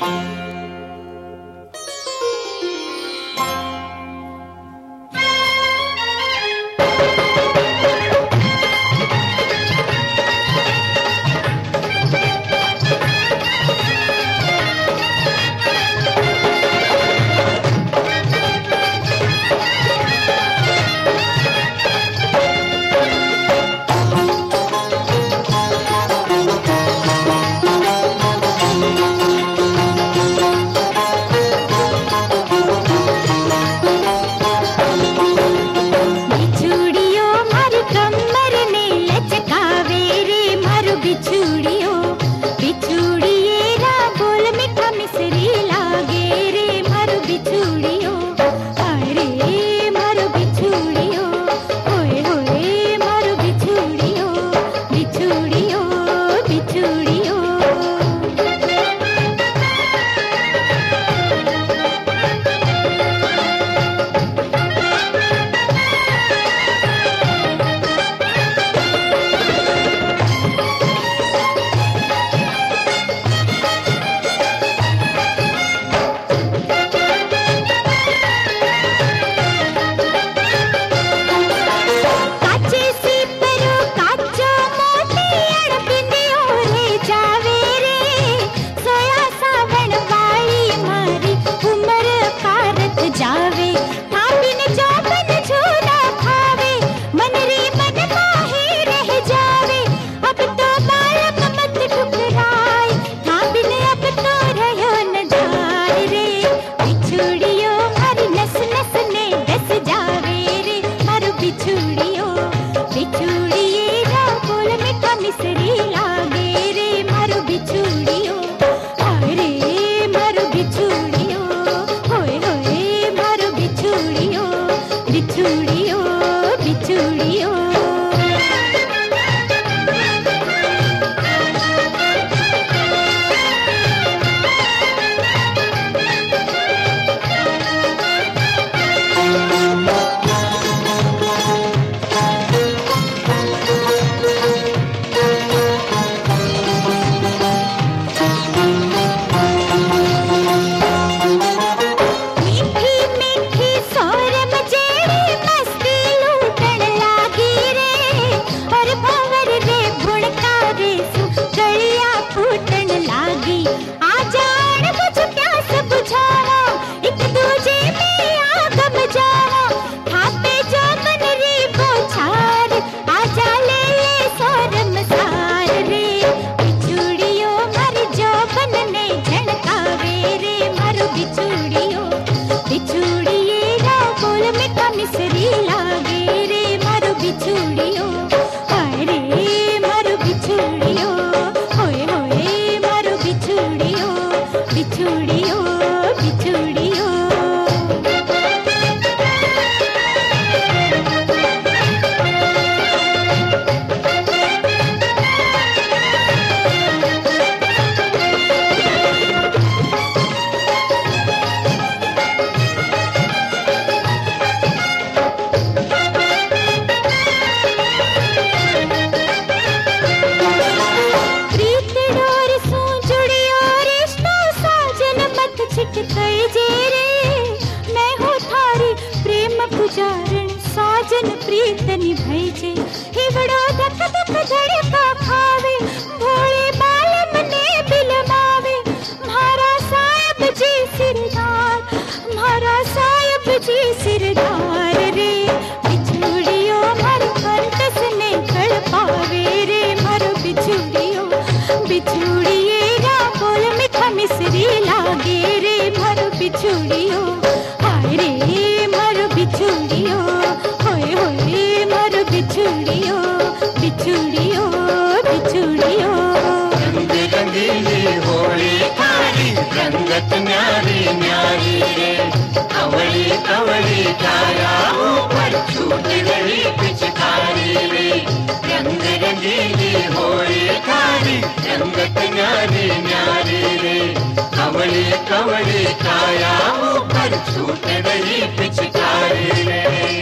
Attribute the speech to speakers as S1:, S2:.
S1: साजन प्रीत निभैजे हिवड़ो धक धक धड़का खावे भोले बालम ने बिलमावे म्हारा साहेब जी सिरदार म्हारा साहेब जी सिरदार रे बिछुड़ियो मर कंटस ने तड़पावे रे मर बिछुड़ियो बिछुड़िए रा बोल मिठा मिसरी लागे रे मर बिछुड़ियो हाय रे मर बिछुड़ियो होए होए मर बिछुड़ियो बिछुड़ियो बिछुड़ियो
S2: रंग रंगीली होली थारी रंगत न्यारी न्यारी रे कवड़ी कवड़ी छाया ऊपर छूट रही पिचकारी रे रंग रंगीली होली थारी रंगत न्यारी न्यारी रे कवड़ी कवड़ी छाया ऊपर छूट रही पिचकारी रे।